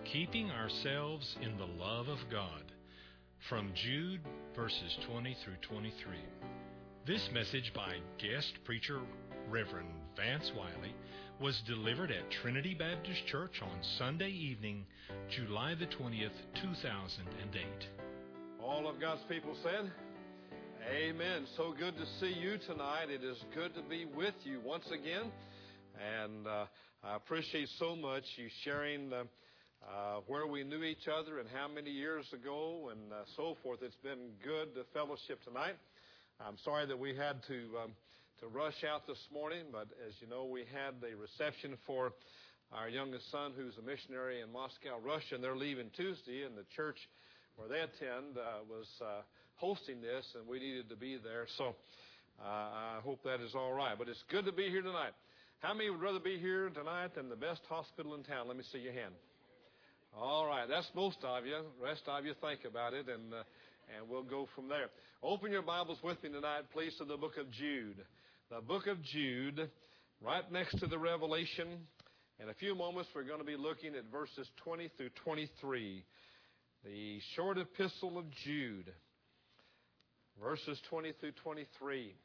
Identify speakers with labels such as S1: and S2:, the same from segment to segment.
S1: Keeping ourselves in the love of God. From Jude, verses 20 through 23. This message by guest preacher Reverend Vance Wiley was delivered at Trinity Baptist Church on Sunday evening, July the 20th, 2008.
S2: All of God's people said, Amen. So good to see you tonight. It is good to be with you once again. And I appreciate so much you sharing where we knew each other and how many years ago and so forth. It's been good to fellowship tonight. I'm sorry that we had to rush out this morning, but as you know, we had a reception for our youngest son who's a missionary in Moscow, Russia, and they're leaving Tuesday, and the church where they attend was hosting this, and we needed to be there. So I hope that is all right. But it's good to be here tonight. How many would rather be here tonight than the best hospital in town? Let me see your hand. All right, that's most of you. The rest of you think about it, and we'll go from there. Open your Bibles with me tonight, please, to the book of Jude. The book of Jude, right next to the Revelation. In a few moments, we're going to be looking at verses 20 through 23. The short epistle of Jude, verses 20 through 23.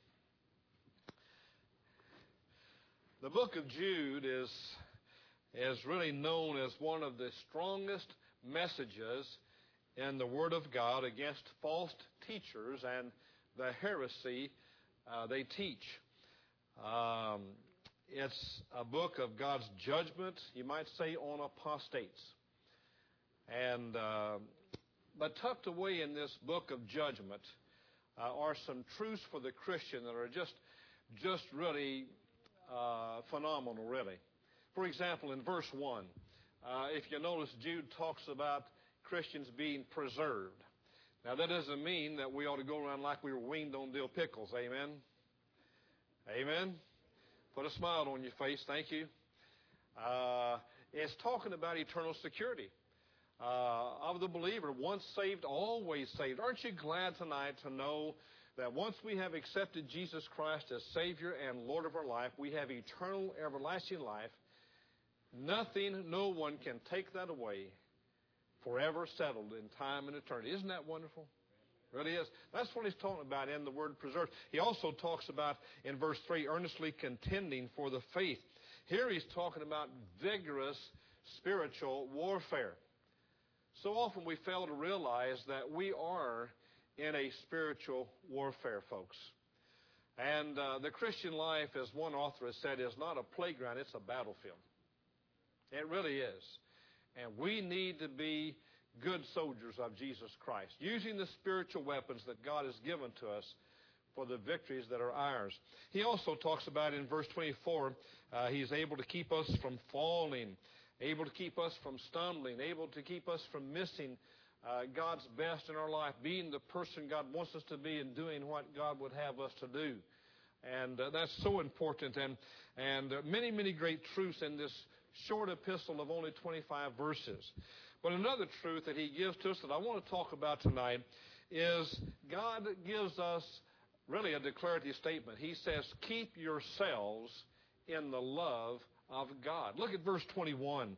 S2: The book of Jude is really known as one of the strongest messages in the Word of God against false teachers and the heresy they teach. It's a book of God's judgment, you might say, on apostates. And but tucked away in this book of judgment are some truths for the Christian that are just really phenomenal, really. For example, in verse 1, if you notice, Jude talks about Christians being preserved. Now, that doesn't mean that we ought to go around like we were weaned on dill pickles. Amen? Amen? Put a smile on your face. Thank you. It's talking about eternal security of the believer. Once saved, always saved. Aren't you glad tonight to know that once we have accepted Jesus Christ as Savior and Lord of our life, we have eternal, everlasting life? Nothing, no one can take that away. Forever settled in time and eternity. Isn't that wonderful? It really is. That's what he's talking about in the word preserved. He also talks about, in verse 3, earnestly contending for the faith. Here he's talking about vigorous spiritual warfare. So often we fail to realize that we are in a spiritual warfare, folks. And the Christian life, as one author has said, is not a playground, it's a battlefield. It really is. And we need to be good soldiers of Jesus Christ, using the spiritual weapons that God has given to us for the victories that are ours. He also talks about in verse 24, he's able to keep us from falling, able to keep us from stumbling, able to keep us from missing God's best in our life, being the person God wants us to be and doing what God would have us to do. And that's so important. And many, many great truths in this short epistle of only 25 verses. But another truth that he gives to us that I want to talk about tonight is God gives us really a declarative statement. He says, keep yourselves in the love of God. Look at verse 21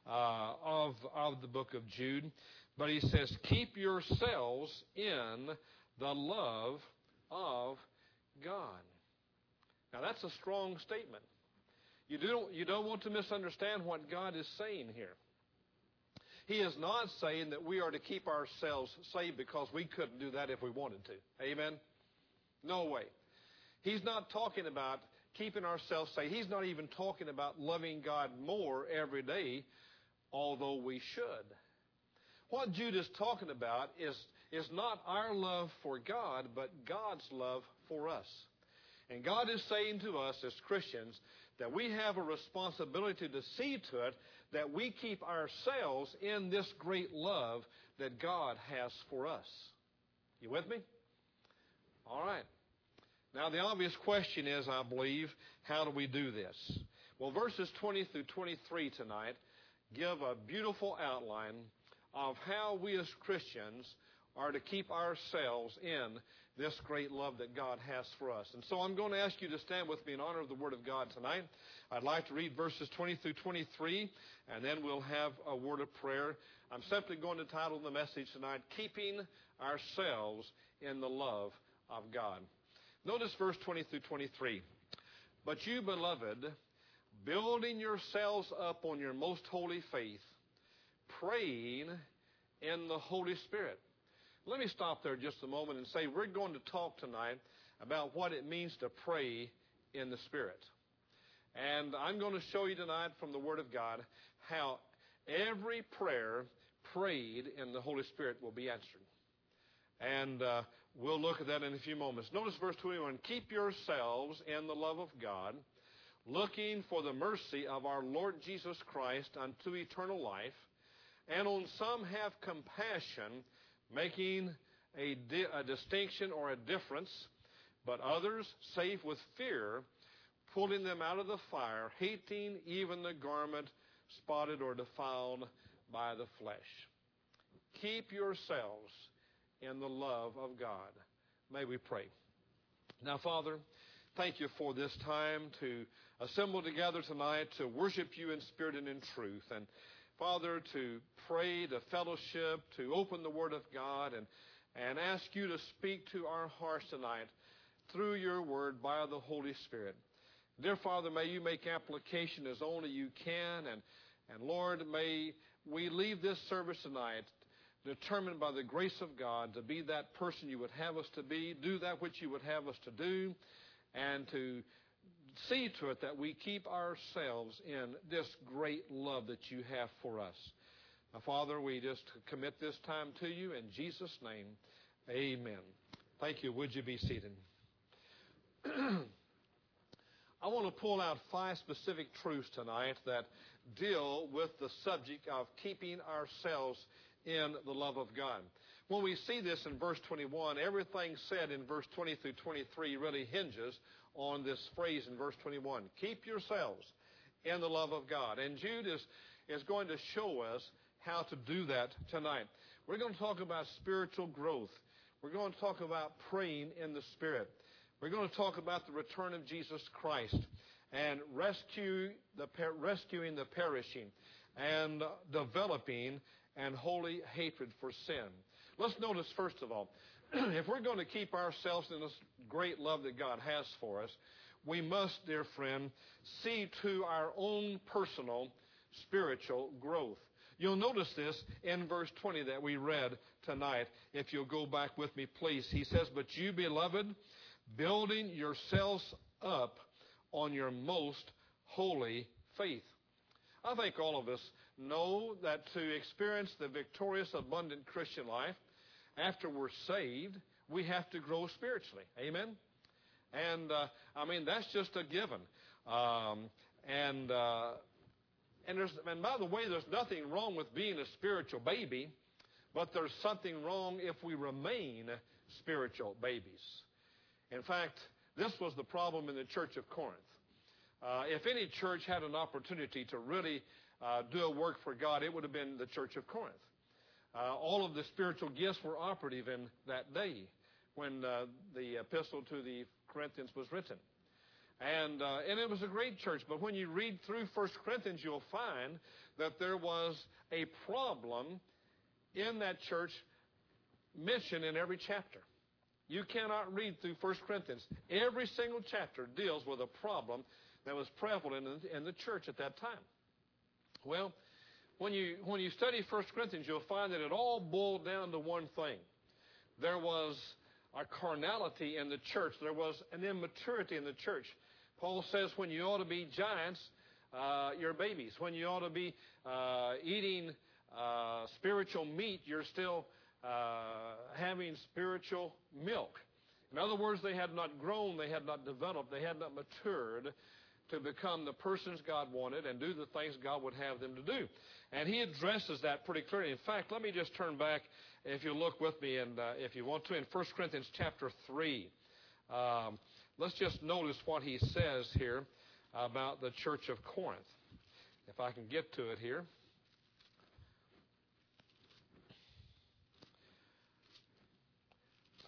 S2: of the book of Jude. But he says, keep yourselves in the love of God. Now that's a strong statement. You don't want to misunderstand what God is saying here. He is not saying that we are to keep ourselves saved because we couldn't do that if we wanted to. Amen? No way. He's not talking about keeping ourselves saved. He's not even talking about loving God more every day, although we should. What Jude is talking about is not our love for God, but God's love for us. And God is saying to us as Christians that we have a responsibility to see to it that we keep ourselves in this great love that God has for us. You with me? All right. Now the obvious question is, I believe, how do we do this? Well, verses 20 through 23 tonight give a beautiful outline of how we as Christians are to keep ourselves in this great love that God has for us. And so I'm going to ask you to stand with me in honor of the Word of God tonight. I'd like to read verses 20 through 23, and then we'll have a word of prayer. I'm simply going to title the message tonight, Keeping Ourselves in the Love of God. Notice verse 20 through 23. But you, beloved, building yourselves up on your most holy faith, praying in the Holy Spirit. Let me stop there just a moment and say we're going to talk tonight about what it means to pray in the Spirit. And I'm going to show you tonight from the Word of God how every prayer prayed in the Holy Spirit will be answered. And we'll look at that in a few moments. Notice verse 21, keep yourselves in the love of God, looking for the mercy of our Lord Jesus Christ unto eternal life, and on some have compassion, making a distinction or a difference, but others save with fear, pulling them out of the fire, hating even the garment spotted or defiled by the flesh. Keep yourselves in the love of God. May we pray. Now, Father, thank you for this time to assemble together tonight to worship you in spirit and in truth. And Father, to pray, to fellowship, to open the Word of God, and ask you to speak to our hearts tonight through your Word by the Holy Spirit. Dear Father, may you make application as only you can, and Lord, may we leave this service tonight determined by the grace of God to be that person you would have us to be, do that which you would have us to do, and to see to it that we keep ourselves in this great love that you have for us. Now, Father, we just commit this time to you in Jesus' name. Amen. Thank you. Would you be seated? I want to pull out 5 specific truths tonight that deal with the subject of keeping ourselves in the love of God. When we see this in verse 21, everything said in verse 20 through 23 really hinges on this phrase in verse 21. Keep yourselves in the love of God. And Jude is going to show us how to do that tonight. We're going to talk about spiritual growth. We're going to talk about praying in the Spirit. We're going to talk about the return of Jesus Christ and rescuing the perishing and developing and holy hatred for sin. Let's notice, first of all, if we're going to keep ourselves in this great love that God has for us, we must, dear friend, see to our own personal spiritual growth. You'll notice this in verse 20 that we read tonight. If you'll go back with me, please. He says, but you, beloved, building yourselves up on your most holy faith. I think all of us know that to experience the victorious, abundant Christian life, after we're saved, we have to grow spiritually. Amen? And, that's just a given. And by the way, there's nothing wrong with being a spiritual baby, but there's something wrong if we remain spiritual babies. In fact, this was the problem in the church of Corinth. If any church had an opportunity to really do a work for God, it would have been the church of Corinth. All of the spiritual gifts were operative in that day when the epistle to the Corinthians was written. And it was a great church. But when you read through 1 Corinthians, you'll find that there was a problem in that church mentioned in every chapter. You cannot read through 1 Corinthians. Every single chapter deals with a problem that was prevalent in the church at that time. Well, when you study 1 Corinthians, you'll find that it all boiled down to one thing. There was a carnality in the church. There was an immaturity in the church. Paul says when you ought to be giants, you're babies. When you ought to be eating spiritual meat, you're still having spiritual milk. In other words, they had not grown, they had not developed, they had not matured to become the persons God wanted and do the things God would have them to do. And he addresses that pretty clearly. In fact, let me just turn back, if you look with me, and if you want to, in 1 Corinthians chapter 3. Let's just notice what he says here about the church of Corinth. If I can get to it here. I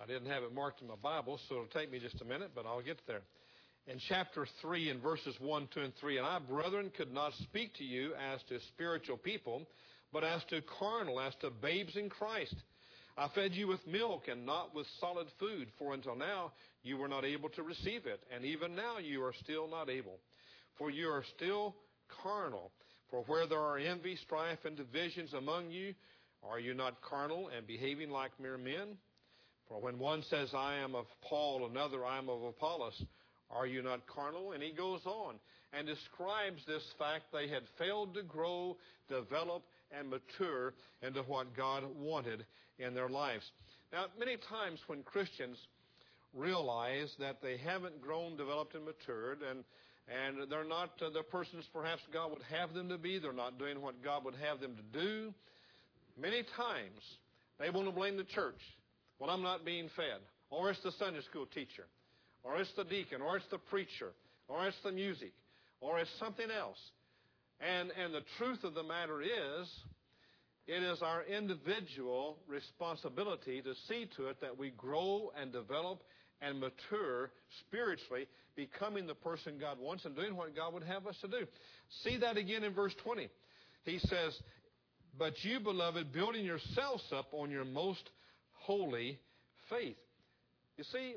S2: didn't have it marked in my Bible, so it'll take me just a minute, but I'll get there. In chapter 3 in verses 1, 2, and 3, "And I, brethren, could not speak to you as to spiritual people, but as to carnal, as to babes in Christ. I fed you with milk and not with solid food, for until now you were not able to receive it, and even now you are still not able. For you are still carnal. For where there are envy, strife, and divisions among you, are you not carnal and behaving like mere men? For when one says, I am of Paul, another, I am of Apollos, are you not carnal?" And he goes on and describes this fact they had failed to grow, develop, and mature into what God wanted in their lives. Now, many times when Christians realize that they haven't grown, developed, and matured, and they're not the persons perhaps God would have them to be, they're not doing what God would have them to do, many times they want to blame the church. Well, I'm not being fed. Or it's the Sunday school teacher. Or it's the deacon. Or it's the preacher. Or it's the music. Or it's something else. And the truth of the matter is, it is our individual responsibility to see to it that we grow and develop and mature spiritually, becoming the person God wants and doing what God would have us to do. See that again in verse 20. He says, "But you, beloved, building yourselves up on your most holy faith." You see,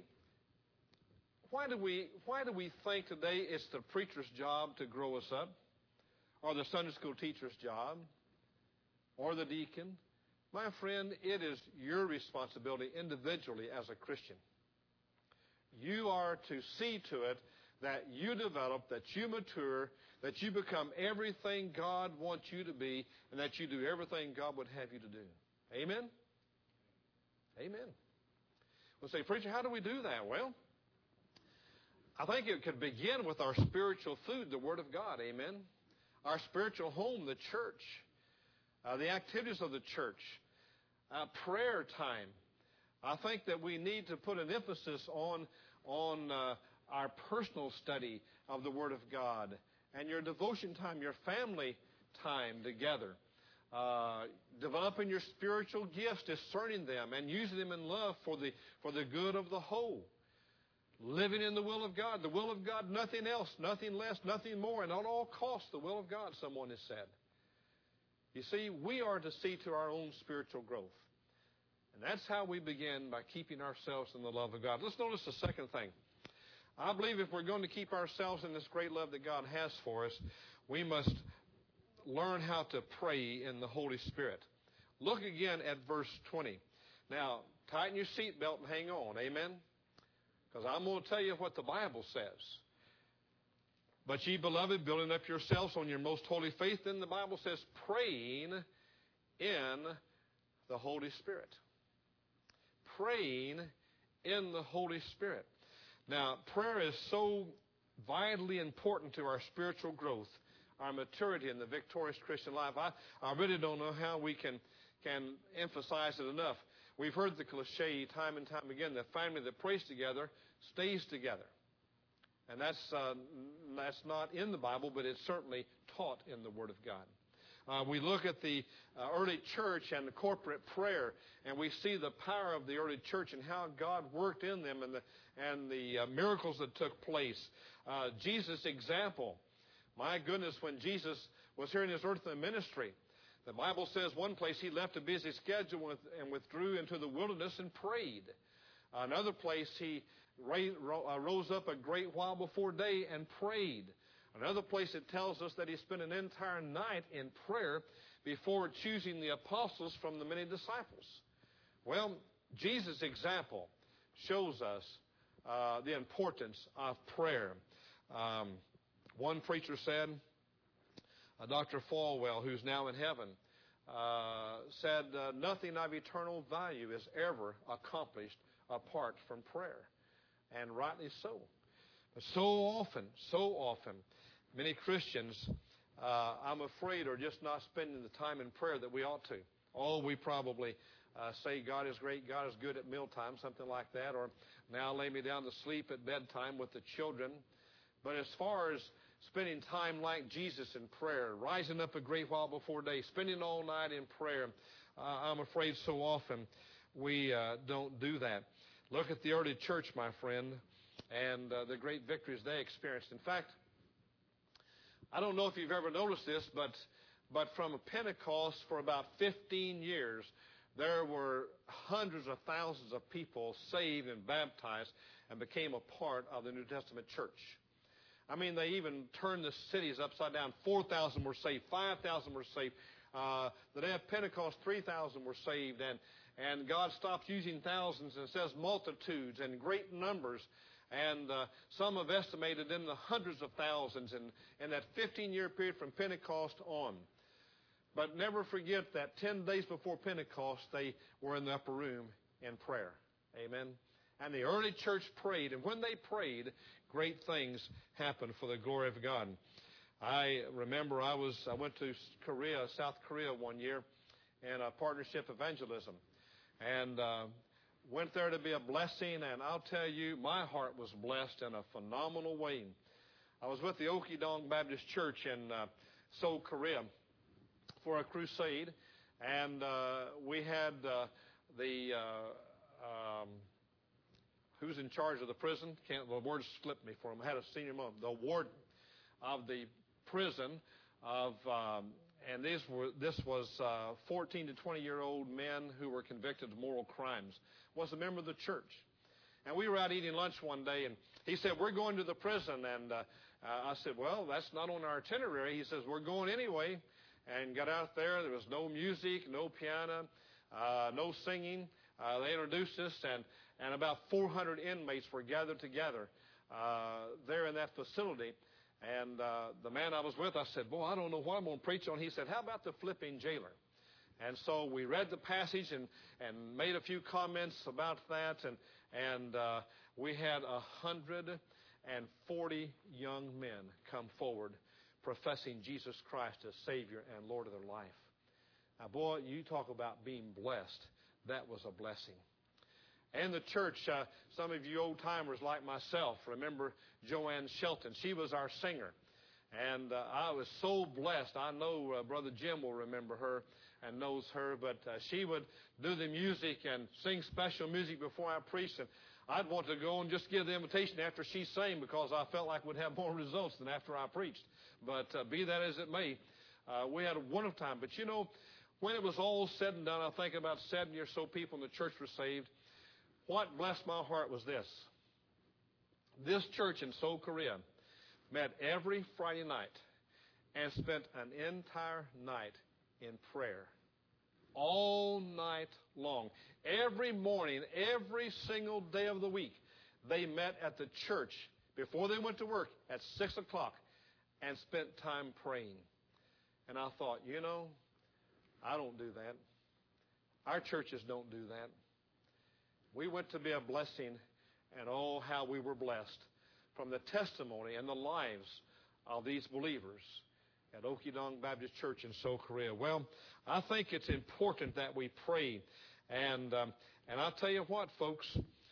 S2: why do we think today it's the preacher's job to grow us up, or the Sunday school teacher's job, or the deacon? My friend, it is your responsibility individually as a Christian. You are to see to it that you develop, that you mature, that you become everything God wants you to be, and that you do everything God would have you to do. Amen? Amen. We'll say, "Preacher, how do we do that?" Well, I think it could begin with our spiritual food, the Word of God. Amen. Our spiritual home, the church. The activities of the church. Prayer time. I think that we need to put an emphasis on our personal study of the Word of God. And your devotion time, your family time together. Developing your spiritual gifts, discerning them, and using them in love for the good of the whole. Living in the will of God. The will of God, nothing else, nothing less, nothing more, and at all costs, the will of God, someone has said. You see, we are to see to our own spiritual growth. And that's how we begin, by keeping ourselves in the love of God. Let's notice the second thing. I believe if we're going to keep ourselves in this great love that God has for us, we must learn how to pray in the Holy Spirit. Look again at verse 20. Now, tighten your seatbelt and hang on. Amen? Because I'm going to tell you what the Bible says. "But ye, beloved, building up yourselves on your most holy faith," then the Bible says, praying in the Holy Spirit. Praying in the Holy Spirit. Now, prayer is so vitally important to our spiritual growth, our maturity in the victorious Christian life. I really don't know how we can emphasize it enough. We've heard the cliche time and time again, the family that prays together stays together. And that's not in the Bible, but it's certainly taught in the Word of God. We look at the early church and the corporate prayer, and we see the power of the early church and how God worked in them, and the miracles that took place. Jesus' example. My goodness, when Jesus was here in his earthly ministry, the Bible says one place he left a busy schedule and withdrew into the wilderness and prayed. Another place he rose up a great while before day and prayed. Another place it tells us that he spent an entire night in prayer before choosing the apostles from the many disciples. Well, Jesus' example shows us the importance of prayer. One preacher said, Dr. Falwell, who's now in heaven, said, "Nothing of eternal value is ever accomplished apart from prayer." And rightly so. But so often, many Christians, I'm afraid, are just not spending the time in prayer that we ought to. Oh, we probably say God is great, God is good at mealtime, something like that, or now lay me down to sleep at bedtime with the children. But as far as spending time like Jesus in prayer, rising up a great while before day, spending all night in prayer, I'm afraid so often we don't do that. Look at the early church, my friend, and the great victories they experienced. In fact, I don't know if you've ever noticed this, but from Pentecost for about 15 years, there were hundreds of thousands of people saved and baptized and became a part of the New Testament church. I mean, they even turned the cities upside down. 4,000 were saved. 5,000 were saved. The day of Pentecost, 3,000 were saved. And God stopped using thousands and says multitudes and great numbers. And some have estimated in the hundreds of thousands in that 15-year period from Pentecost on. But never forget that 10 days before Pentecost, they were in the upper room in prayer. Amen. And the early church prayed. And when they prayed, great things happened for the glory of God. I remember I went to Korea, South Korea one year in a partnership evangelism. And went there to be a blessing. And I'll tell you, my heart was blessed in a phenomenal way. I was with the Okidong Baptist Church in Seoul, Korea, for a crusade, and we had who's in charge of the prison? The words slipped me for him. I had a senior moment. The warden of the prison and this was 14 to 20-year-old men who were convicted of moral crimes. Was a member of the church, and we were out eating lunch one day, and he said, "We're going to the prison," and I said, "Well, that's not on our itinerary." He says, "We're going anyway." And got out there. There was no music, no piano, no singing. They introduced us, and about 400 inmates were gathered together there in that facility. And the man I was with, I said, "Boy, I don't know what I'm going to preach on." He said, "How about the flipping jailer?" And so we read the passage and made a few comments about that, and we had 140 young men come forward professing Jesus Christ as Savior and Lord of their life. Now, boy, you talk about being blessed. That was a blessing. And the church, some of you old-timers like myself remember Joanne Shelton. She was our singer. And I was so blessed. I know Brother Jim will remember her and knows her, but she would do the music and sing special music before I preached. And I'd want to go and just give the invitation after she sang because I felt like we'd have more results than after I preached. But be that as it may, we had a wonderful time. But you know, when it was all said and done, I think about 70 or so people in the church were saved. What blessed my heart was this. This church in Seoul, Korea, met every Friday night and spent an entire night in prayer. All night long. Every morning, every single day of the week, they met at the church before they went to work at 6 o'clock and spent time praying. And I thought, you know, I don't do that. Our churches don't do that. We went to be a blessing, and oh, how we were blessed from the testimony and the lives of these believers at Okidong Baptist Church in Seoul, Korea. Well, I think it's important that we pray. And I'll tell you what, folks,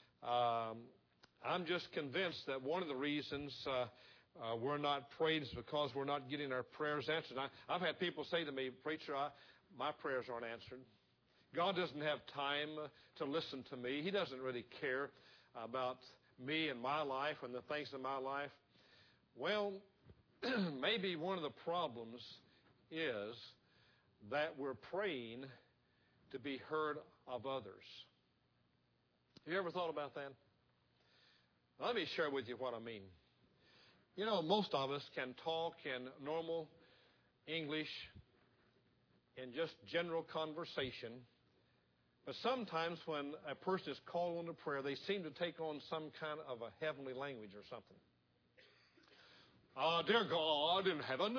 S2: I'm just convinced that one of the reasons we're not praying is because we're not getting our prayers answered. I've had people say to me, "Preacher, my prayers aren't answered. God doesn't have time to listen to me. He doesn't really care about me and my life and the things in my life." Well, maybe one of the problems is that we're praying to be heard of others. Have you ever thought about that? Let me share with you what I mean. You know, most of us can talk in normal English in just general conversation. But sometimes when a person is called on to prayer, they seem to take on some kind of a heavenly language or something. Dear God in heaven.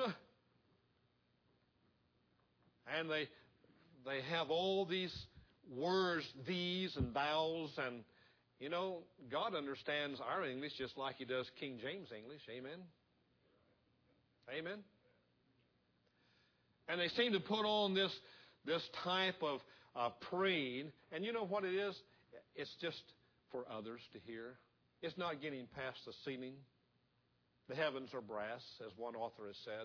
S2: And they have all these words, these and thous, and you know, God understands our English just like He does King James English. Amen? Amen? And they seem to put on this type of praying. And you know what it is? It's just for others to hear. It's not getting past the ceiling. The heavens are brass, as one author has said.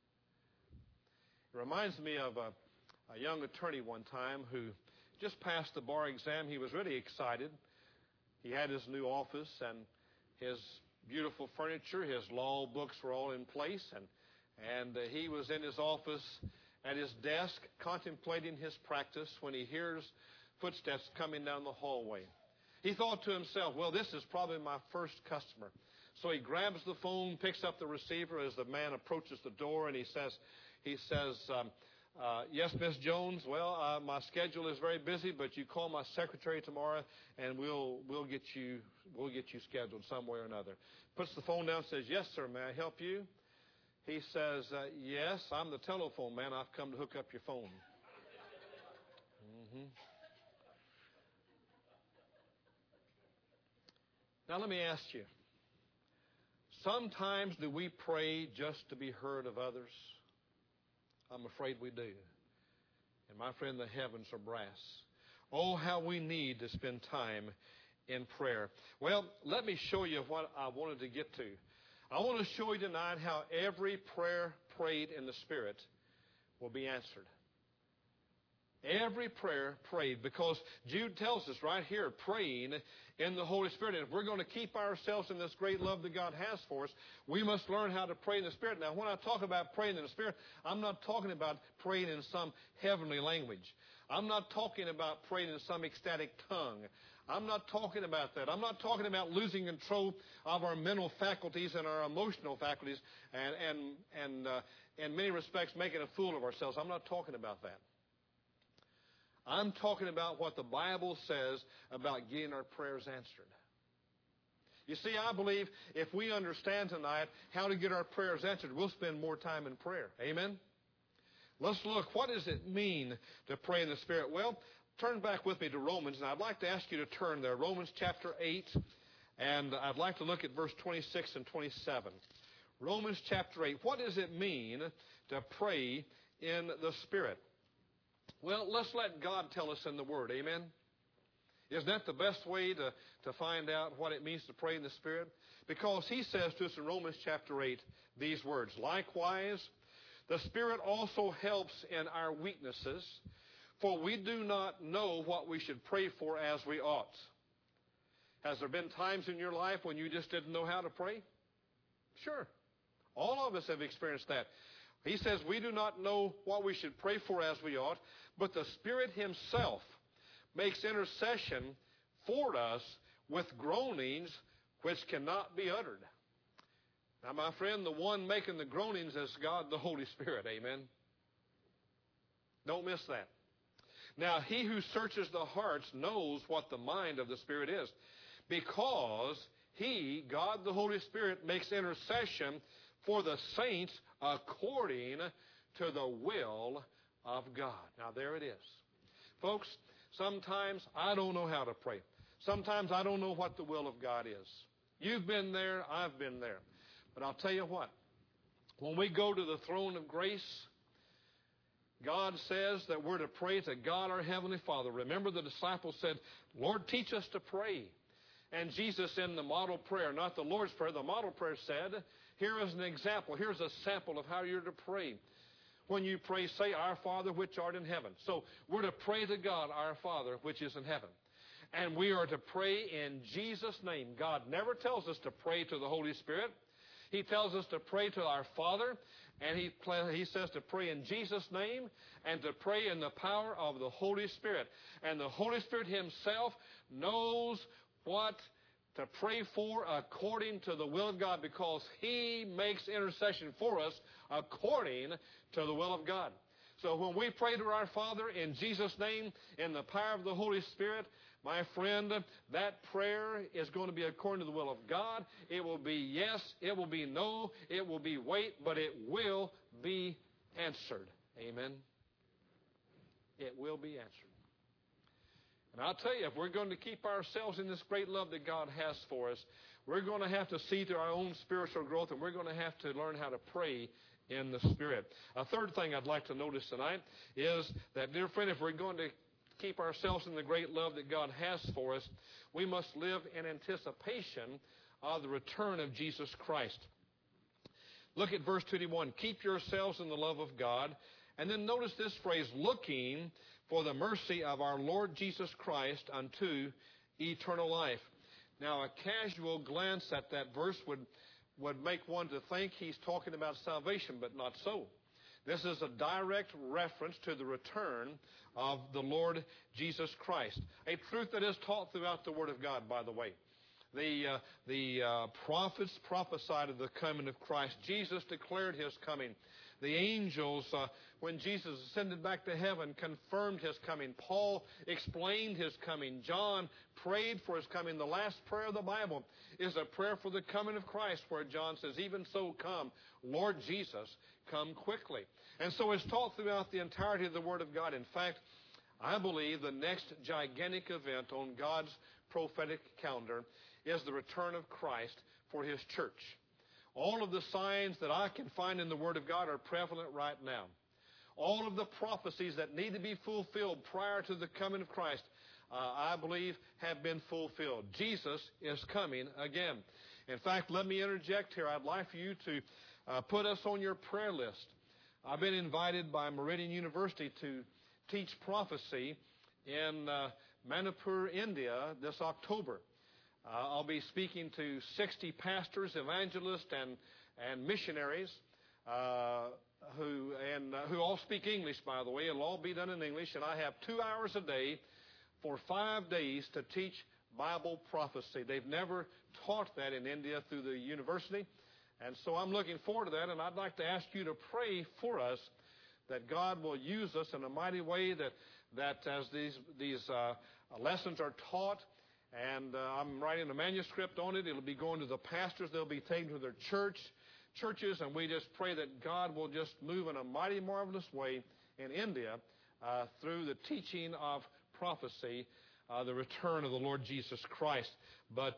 S2: It reminds me of a young attorney one time who just passed the bar exam. He was really excited. He had his new office and his beautiful furniture. His law books were all in place, and he was in his office at his desk contemplating his practice when he hears footsteps coming down the hallway. He thought to himself, well, this is probably my first customer. So he grabs the phone, picks up the receiver as the man approaches the door, and he says, yes, Miss Jones. Well, my schedule is very busy, but you call my secretary tomorrow, and we'll get you scheduled some way or another. Puts the phone down, and says, yes, sir. May I help you? He says, yes, I'm the telephone man. I've come to hook up your phone. Now let me ask you. Sometimes do we pray just to be heard of others? I'm afraid we do. And my friend, the heavens are brass. Oh, how we need to spend time in prayer. Well, let me show you what I wanted to get to. I want to show you tonight how every prayer prayed in the Spirit will be answered. Every prayer prayed, because Jude tells us right here, praying in the Holy Spirit. And if we're going to keep ourselves in this great love that God has for us, we must learn how to pray in the Spirit. Now, when I talk about praying in the Spirit, I'm not talking about praying in some heavenly language. I'm not talking about praying in some ecstatic tongue. I'm not talking about that. I'm not talking about losing control of our mental faculties and our emotional faculties and in many respects making a fool of ourselves. I'm not talking about that. I'm talking about what the Bible says about getting our prayers answered. You see, I believe if we understand tonight how to get our prayers answered, we'll spend more time in prayer. Amen? Let's look. What does it mean to pray in the Spirit? Well, turn back with me to Romans, and I'd like to ask you to turn there. Romans chapter 8, and I'd like to look at verse 26 and 27. Romans chapter 8. What does it mean to pray in the Spirit? Well, let's let God tell us in the Word. Amen? Isn't that the best way to find out what it means to pray in the Spirit? Because He says to us in Romans chapter 8 these words, likewise, the Spirit also helps in our weaknesses, for we do not know what we should pray for as we ought. Has there been times in your life when you just didn't know how to pray? Sure. All of us have experienced that. He says we do not know what we should pray for as we ought, but the Spirit Himself makes intercession for us with groanings which cannot be uttered. Now, my friend, the one making the groanings is God, the Holy Spirit. Amen? Don't miss that. Now, He who searches the hearts knows what the mind of the Spirit is, because He, God the Holy Spirit, makes intercession for the saints according to the will of God. Now, there it is. Folks, sometimes I don't know how to pray. Sometimes I don't know what the will of God is. You've been there, I've been there. But I'll tell you what, when we go to the throne of grace, God says that we're to pray to God our Heavenly Father. Remember, the disciples said, Lord, teach us to pray. And Jesus, in the model prayer, not the Lord's Prayer, the model prayer said, here is an example. Here's a sample of how you're to pray. When you pray, say, Our Father which art in heaven. So we're to pray to God, our Father which is in heaven. And we are to pray in Jesus' name. God never tells us to pray to the Holy Spirit. He tells us to pray to our Father, and He says to pray in Jesus' name and to pray in the power of the Holy Spirit. And the Holy Spirit Himself knows what to pray for according to the will of God, because He makes intercession for us according to the will of God. So when we pray to our Father in Jesus' name, in the power of the Holy Spirit, my friend, that prayer is going to be according to the will of God. It will be yes, it will be no, it will be wait, but it will be answered. Amen? It will be answered. And I'll tell you, if we're going to keep ourselves in this great love that God has for us, we're going to have to see to our own spiritual growth, and we're going to have to learn how to pray in the Spirit. A third thing I'd like to notice tonight is that, dear friend, if we're going to keep ourselves in the great love that God has for us, we must live in anticipation of the return of Jesus Christ. Look at verse 21. Keep yourselves in the love of God. And then notice this phrase, looking for the mercy of our Lord Jesus Christ unto eternal life. Now, a casual glance at that verse would make one to think he's talking about salvation, but not so. This is a direct reference to the return of the Lord Jesus Christ. A truth that is taught throughout the Word of God, by the way. The prophets prophesied of the coming of Christ. Jesus declared His coming. The angels, when Jesus ascended back to heaven, confirmed His coming. Paul explained His coming. John prayed for His coming. The last prayer of the Bible is a prayer for the coming of Christ, where John says, "Even so come, Lord Jesus, come quickly." And so it's taught throughout the entirety of the Word of God. In fact, I believe the next gigantic event on God's prophetic calendar is the return of Christ for His church. All of the signs that I can find in the Word of God are prevalent right now. All of the prophecies that need to be fulfilled prior to the coming of Christ, I believe, have been fulfilled. Jesus is coming again. In fact, let me interject here. I'd like for you to put us on your prayer list. I've been invited by Meridian University to teach prophecy in Manipur, India this October. I'll be speaking to 60 pastors, evangelists, and missionaries who all speak English, by the way. It'll all be done in English, and I have 2 hours a day for 5 days to teach Bible prophecy. They've never taught that in India through the university, and so I'm looking forward to that, and I'd like to ask you to pray for us that God will use us in a mighty way, that as these lessons are taught, and I'm writing a manuscript on it. It'll be going to the pastors. They'll be taken to their churches, and we just pray that God will just move in a mighty, marvelous way in India through the teaching of prophecy, the return of the Lord Jesus Christ. But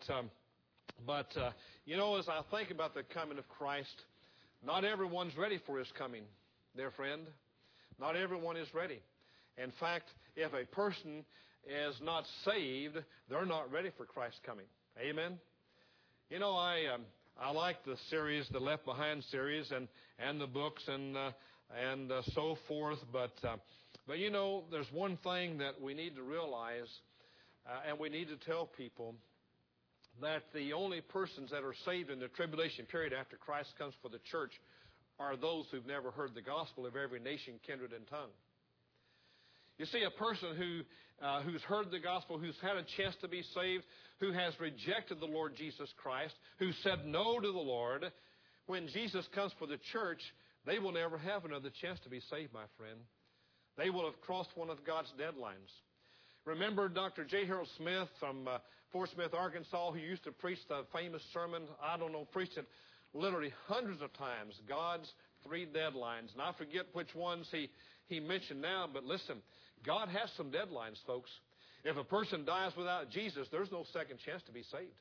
S2: you know, as I think about the coming of Christ, not everyone's ready for His coming, dear friend. Not everyone is ready. In fact, if a person is not saved, they're not ready for Christ's coming. Amen? You know, I like the series, the Left Behind series, and the books and so forth. But you know, there's one thing that we need to realize, and we need to tell people, that the only persons that are saved in the tribulation period after Christ comes for the church are those who've never heard the gospel of every nation, kindred, and tongue. You see, a person who's heard the gospel, who's had a chance to be saved, who has rejected the Lord Jesus Christ, who said no to the Lord, when Jesus comes for the church, they will never have another chance to be saved, my friend. They will have crossed one of God's deadlines. Remember Dr. J. Harold Smith from Fort Smith, Arkansas, who used to preach the famous sermon, preached it literally hundreds of times, God's 3 deadlines. And I forget which ones he mentioned now, but listen, God has some deadlines, folks. If a person dies without Jesus, there's no second chance to be saved.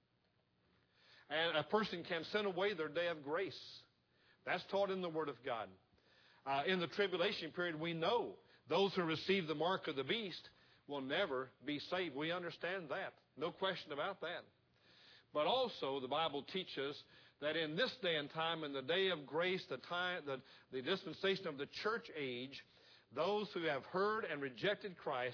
S2: And a person can send away their day of grace. That's taught in the Word of God. In the tribulation period, we know those who receive the mark of the beast will never be saved. We understand that. No question about that. But also, the Bible teaches that in this day and time, in the day of grace, the dispensation of the church age, those who have heard and rejected Christ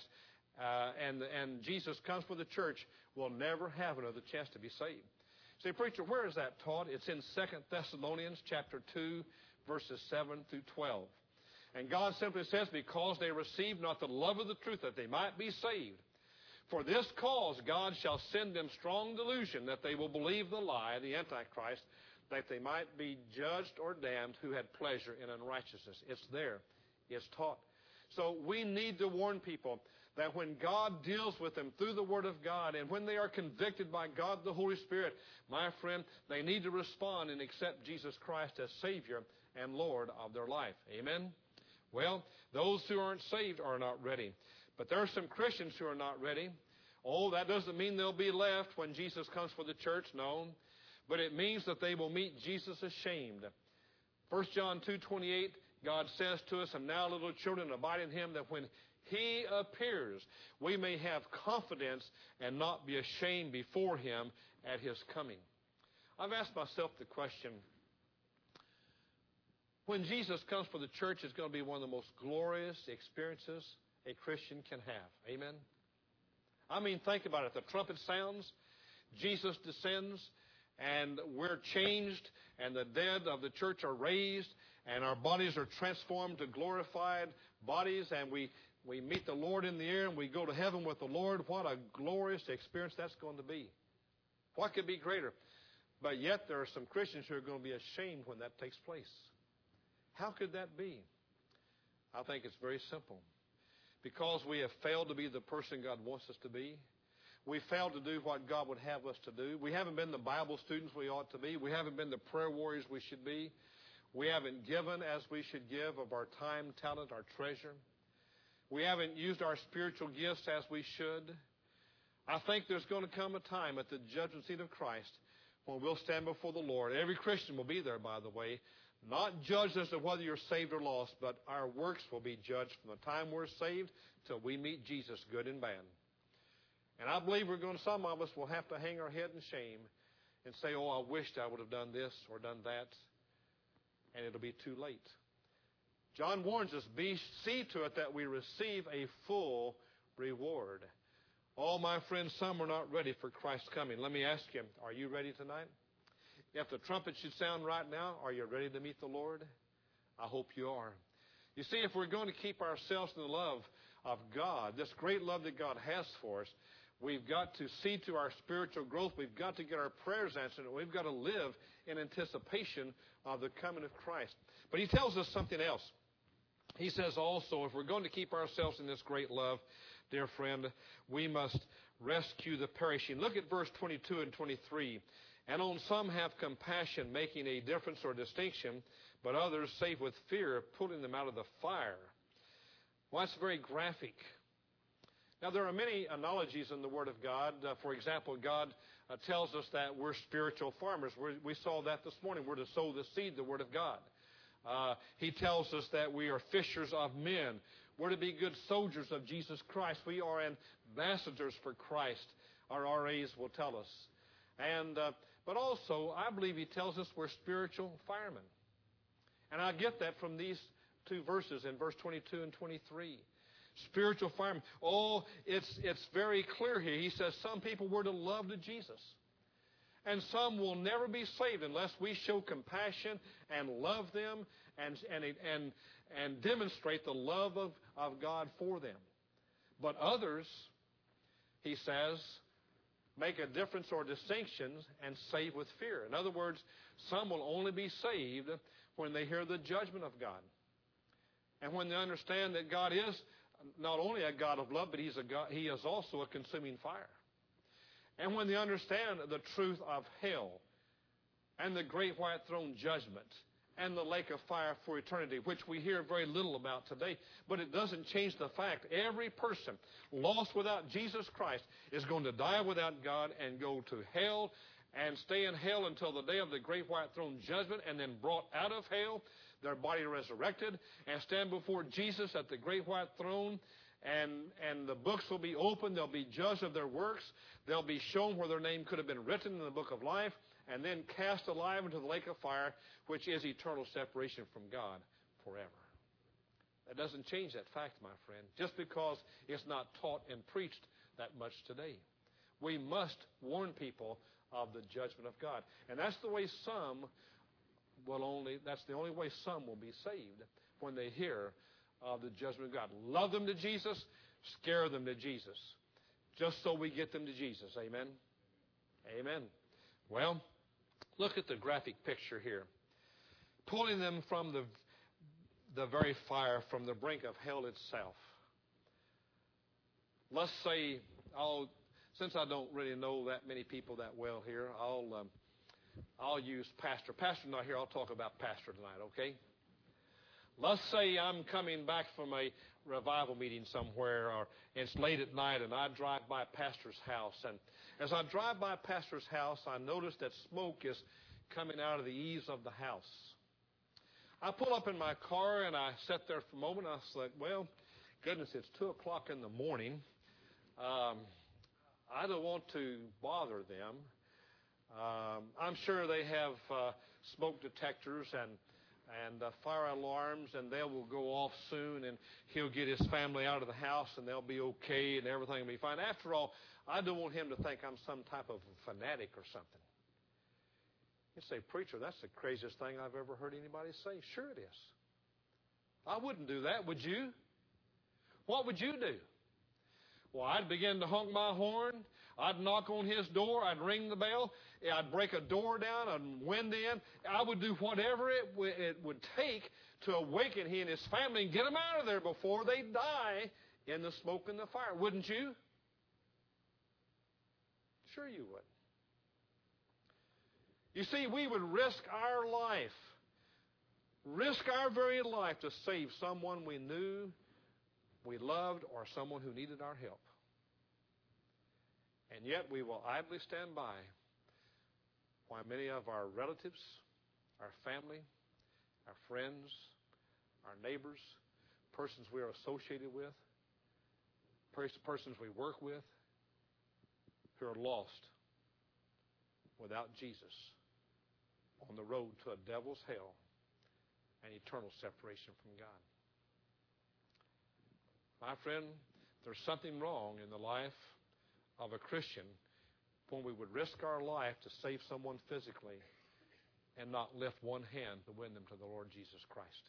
S2: and Jesus comes for the church will never have another chance to be saved. Say, preacher, where is that taught? It's in 2 Thessalonians chapter 2, verses 7 through 12. And God simply says, because they received not the love of the truth, that they might be saved. For this cause God shall send them strong delusion, that they will believe the lie, the Antichrist, that they might be judged or damned who had pleasure in unrighteousness. It's there. It's taught. So we need to warn people that when God deals with them through the Word of God, and when they are convicted by God the Holy Spirit, my friend, they need to respond and accept Jesus Christ as Savior and Lord of their life. Amen? Well, those who aren't saved are not ready. But there are some Christians who are not ready. Oh, that doesn't mean they'll be left when Jesus comes for the church. No. But it means that they will meet Jesus ashamed. 1 John 2:28, God says to us, and now, little children, abide in Him, that when He appears, we may have confidence and not be ashamed before Him at His coming. I've asked myself the question, when Jesus comes for the church, it's going to be one of the most glorious experiences a Christian can have. Amen? I mean, think about it. The trumpet sounds, Jesus descends, and we're changed, and the dead of the church are raised, and our bodies are transformed to glorified bodies, and we meet the Lord in the air, and we go to heaven with the Lord. What a glorious experience that's going to be. What could be greater? But yet there are some Christians who are going to be ashamed when that takes place. How could that be? I think it's very simple. Because we have failed to be the person God wants us to be. We failed to do what God would have us to do. We haven't been the Bible students we ought to be. We haven't been the prayer warriors we should be. We haven't given as we should give of our time, talent, our treasure. We haven't used our spiritual gifts as we should. I think there's going to come a time at the judgment seat of Christ when we'll stand before the Lord. Every Christian will be there, by the way, not judged as to whether you're saved or lost, but our works will be judged from the time we're saved till we meet Jesus, good and bad. And I believe some of us will have to hang our head in shame and say, oh, I wished I would have done this or done that. And it'll be too late. John warns us, see to it that we receive a full reward. Oh, my friends, some are not ready for Christ's coming. Let me ask you, are you ready tonight? If the trumpet should sound right now, are you ready to meet the Lord? I hope you are. You see, if we're going to keep ourselves in the love of God, this great love that God has for us, we've got to see to our spiritual growth. We've got to get our prayers answered. We've got to live in anticipation of the coming of Christ. But he tells us something else. He says also, if we're going to keep ourselves in this great love, dear friend, we must rescue the perishing. Look at verse 22 and 23. And on some have compassion, making a difference or distinction, but others save with fear, pulling them out of the fire. Well, that's very graphic. Now, there are many analogies in the Word of God. For example, God tells us that we're spiritual farmers. We saw that this morning. We're to sow the seed, the Word of God. He tells us that we are fishers of men. We're to be good soldiers of Jesus Christ. We are ambassadors for Christ, our RAs will tell us. But also, I believe he tells us we're spiritual firemen. And I get that from these two verses in verse 22 and 23. Spiritual firemen. Oh, it's very clear here. He says some people were to love to Jesus. And some will never be saved unless we show compassion and love them and demonstrate the love of God for them. But others, he says, make a difference or distinctions and save with fear. In other words, some will only be saved when they hear the judgment of God. And when they understand that God is not only a God of love, but He is also a consuming fire. And when they understand the truth of hell and the great white throne judgment and the lake of fire for eternity, which we hear very little about today, but it doesn't change the fact every person lost without Jesus Christ is going to die without God and go to hell and stay in hell until the day of the great white throne judgment, and then brought out of hell, their body resurrected, and stand before Jesus at the great white throne. And the books will be opened. They'll be judged of their works. They'll be shown where their name could have been written in the book of life, and then cast alive into the lake of fire, which is eternal separation from God forever. That doesn't change that fact, my friend, just because it's not taught and preached that much today. We must warn people of the judgment of God. And that's the way that's the only way some will be saved, when they hear of the judgment of God. Love them to Jesus, scare them to Jesus, just so we get them to Jesus. Amen? Amen. Well, look at the graphic picture here. Pulling them from the very fire, from the brink of hell itself. Let's say, since I don't really know that many people that well here, I'll use Pastor. Pastor's not here. I'll talk about Pastor tonight, okay? Let's say I'm coming back from a revival meeting somewhere, or it's late at night, and I drive by Pastor's house. And as I drive by Pastor's house, I notice that smoke is coming out of the eaves of the house. I pull up in my car, and I sit there for a moment. I was like, well, goodness, it's 2 o'clock in the morning. I don't want to bother them. I'm sure they have smoke detectors and fire alarms, and they will go off soon, and he'll get his family out of the house, and they'll be okay, and everything will be fine. After all, I don't want him to think I'm some type of fanatic or something. You say, preacher, that's the craziest thing I've ever heard anybody say. Sure it is. I wouldn't do that, would you? What would you do? Well, I'd begin to honk my horn. I'd knock on his door. I'd ring the bell. I'd break a door down and wind in. I would do whatever it would take to awaken he and his family and get them out of there before they die in the smoke and the fire. Wouldn't you? Sure you would. You see, we would risk our life, risk our very life to save someone we knew, we loved, or someone who needed our help. And yet we will idly stand by while many of our relatives, our family, our friends, our neighbors, persons we are associated with, persons we work with, who are lost without Jesus on the road to a devil's hell and eternal separation from God. My friend, there's something wrong in the life of a Christian when we would risk our life to save someone physically and not lift one hand to win them to the Lord Jesus Christ.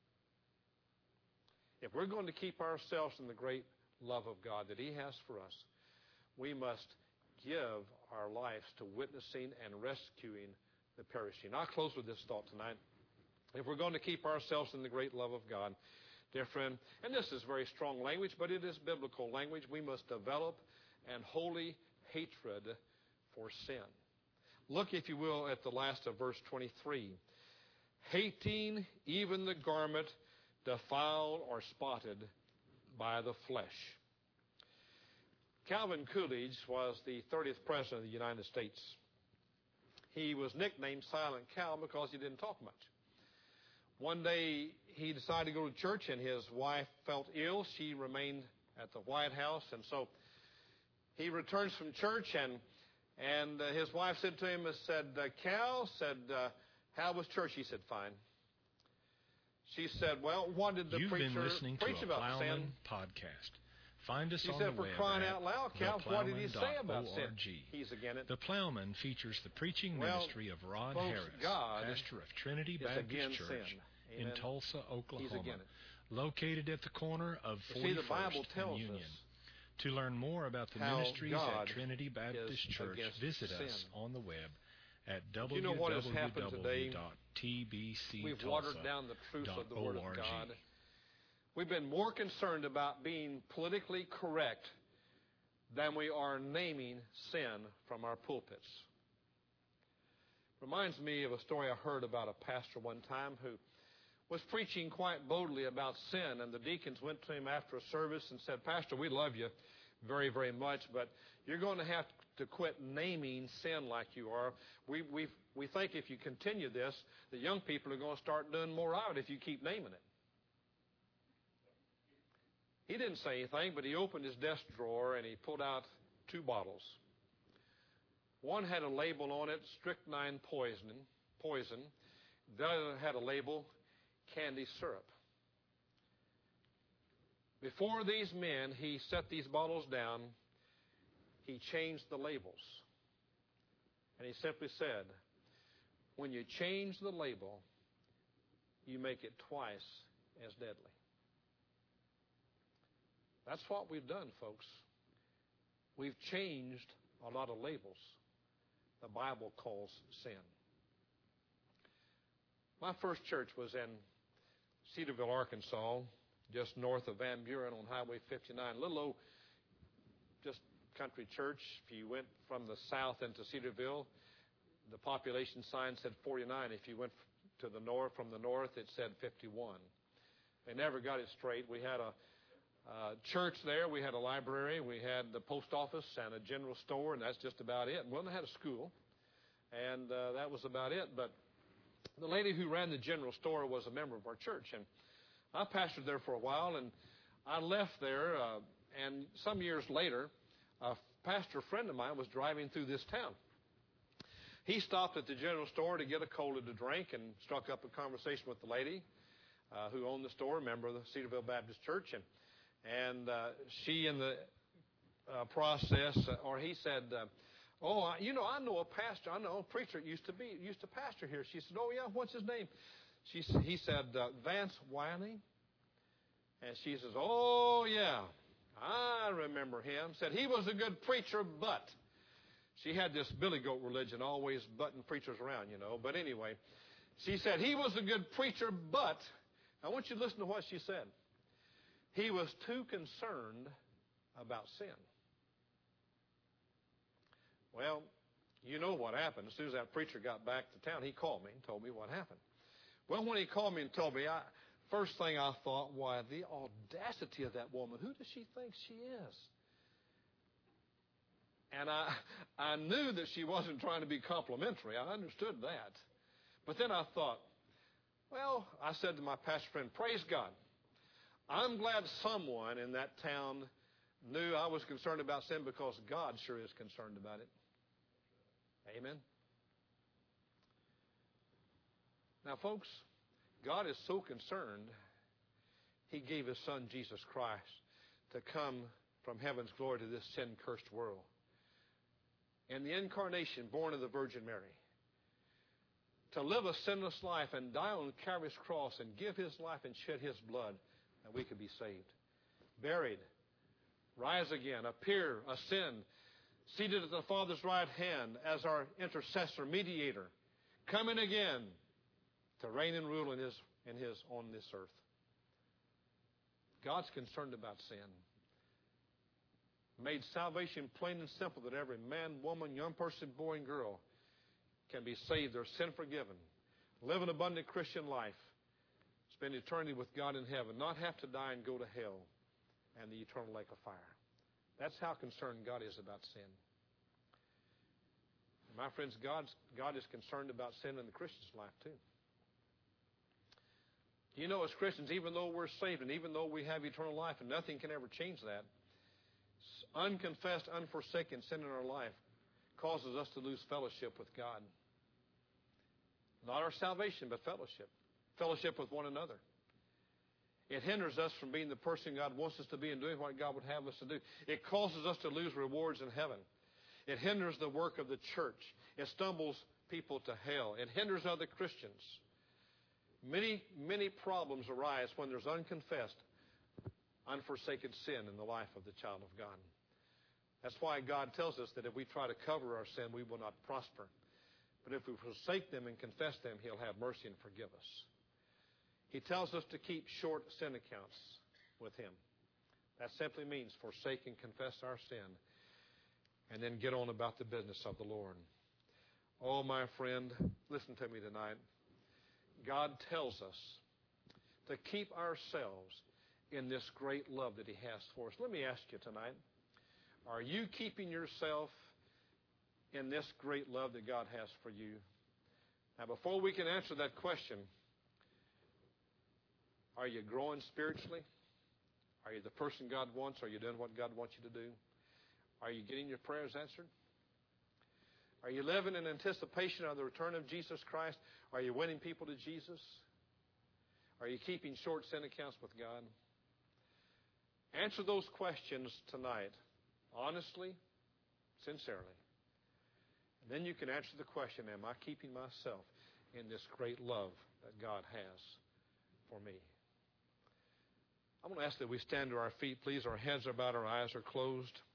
S2: If we're going to keep ourselves in the great love of God that He has for us, we must give our lives to witnessing and rescuing the perishing. I'll close with this thought tonight. If we're going to keep ourselves in the great love of God, dear friend, and this is very strong language, but it is biblical language, we must develop an holy hatred for sin. Look, if you will, at the last of verse 23. Hating even the garment defiled or spotted by the flesh. Calvin Coolidge was the 30th president of the United States. He was nicknamed Silent Cal because he didn't talk much. One day he decided to go to church and his wife felt ill. She remained at the White House, and so he returns from church and his wife said to him, Cal, how was church? He said, fine. She said, well, what did the preacher
S1: You've been listening to
S2: preach
S1: a
S2: about
S1: Plowman
S2: sin?
S1: podcast. Find us
S2: She
S1: on
S2: said,
S1: the
S2: for
S1: web
S2: crying
S1: at
S2: out loud, Cal, what did he say about sin?
S1: theplowman.org.
S2: He's again it.
S1: The Plowman features the preaching ministry of Rod
S2: folks,
S1: Harris,
S2: God
S1: pastor of Trinity
S2: is
S1: Baptist
S2: against
S1: Church
S2: sin.
S1: in
S2: Amen.
S1: Tulsa,
S2: He's
S1: Oklahoma,
S2: again it.
S1: located at the corner of
S2: You see, the
S1: 41st
S2: Bible tells
S1: and Union.
S2: us
S1: To learn more about the
S2: how
S1: ministries
S2: God
S1: at Trinity Baptist
S2: is
S1: Church,
S2: against
S1: visit
S2: sin.
S1: us on the web at
S2: You know what has happened today?
S1: www.tbctulsa.org.
S2: We've watered down the truth of the Word of God. We've been more concerned about being politically correct than we are naming sin from our pulpits. Reminds me of a story I heard about a pastor one time who was preaching quite boldly about sin, and the deacons went to him after a service and said, Pastor, we love you very, very much, but you're going to have to quit naming sin like you are. We think if you continue this, the young people are going to start doing more of it if you keep naming it. He didn't say anything, but he opened his desk drawer and he pulled out 2 bottles. One had a label on it, strychnine poison. The other had a label, candy syrup. Before these men, he set these bottles down. He changed the labels. And he simply said, when you change the label, you make it twice as deadly. That's what we've done, folks. We've changed a lot of labels the Bible calls sin. My first church was in Cedarville, Arkansas, just north of Van Buren on Highway 59. A little old, just country church. If you went from the south into Cedarville, the population sign said 49. If you went to the north, from the north, it said 51. They never got it straight. We had a church there. We had a library. We had the post office and a general store, and that's just about it. Well, they had a school, and that was about it. But the lady who ran the general store was a member of our church, and I pastored there for a while, and I left there, and some years later, a pastor friend of mine was driving through this town. He stopped at the general store to get a cola to drink and struck up a conversation with the lady who owned the store, a member of the Cedarville Baptist Church, and she, in the process, or he said, I know a pastor, I know a preacher used to pastor here. She said, oh yeah, what's his name? He said, Vance Wiley. And she says, oh yeah, I remember him. Said he was a good preacher, but she had this billy goat religion, always butting preachers around, But anyway, she said he was a good preacher, but I want you to listen to what she said. He was too concerned about sin. Well, you know what happened. As soon as that preacher got back to town, he called me and told me what happened. Well, when he called me and told me, first thing I thought, why, the audacity of that woman. Who does she think she is? And I knew that she wasn't trying to be complimentary. I understood that. But then I thought, well, I said to my pastor friend, praise God. I'm glad someone in that town knew I was concerned about sin, because God sure is concerned about it. Amen. Now, folks, God is so concerned, He gave His Son, Jesus Christ, to come from heaven's glory to this sin-cursed world. In the incarnation, born of the Virgin Mary, to live a sinless life and die on Calvary's cross and give His life and shed His blood, that we could be saved. Buried, rise again, appear, ascend, seated at the Father's right hand as our intercessor, mediator, coming again to reign and rule on this earth. God's concerned about sin. Made salvation plain and simple, that every man, woman, young person, boy, and girl can be saved, their sin forgiven, live an abundant Christian life, spend eternity with God in heaven, not have to die and go to hell and the eternal lake of fire. That's how concerned God is about sin. My friends, God is concerned about sin in the Christian's life too. As Christians, even though we're saved and even though we have eternal life, and nothing can ever change that, unconfessed, unforsaken sin in our life causes us to lose fellowship with God. Not our salvation, but fellowship. Fellowship with one another. It hinders us from being the person God wants us to be and doing what God would have us to do. It causes us to lose rewards in heaven. It hinders the work of the church. It stumbles people to hell. It hinders other Christians. Many, many problems arise when there's unconfessed, unforsaken sin in the life of the child of God. That's why God tells us that if we try to cover our sin, we will not prosper. But if we forsake them and confess them, He'll have mercy and forgive us. He tells us to keep short sin accounts with Him. That simply means forsake and confess our sin and then get on about the business of the Lord. Oh, my friend, listen to me tonight. God tells us to keep ourselves in this great love that He has for us. Let me ask you tonight, are you keeping yourself in this great love that God has for you? Now, before we can answer that question, are you growing spiritually? Are you the person God wants? Are you doing what God wants you to do? Are you getting your prayers answered? Are you living in anticipation of the return of Jesus Christ? Are you winning people to Jesus? Are you keeping short sin accounts with God? Answer those questions tonight, honestly, sincerely. And then you can answer the question, am I keeping myself in this great love that God has for me? I'm going to ask that we stand to our feet, please. Our heads are bowed, our eyes are closed.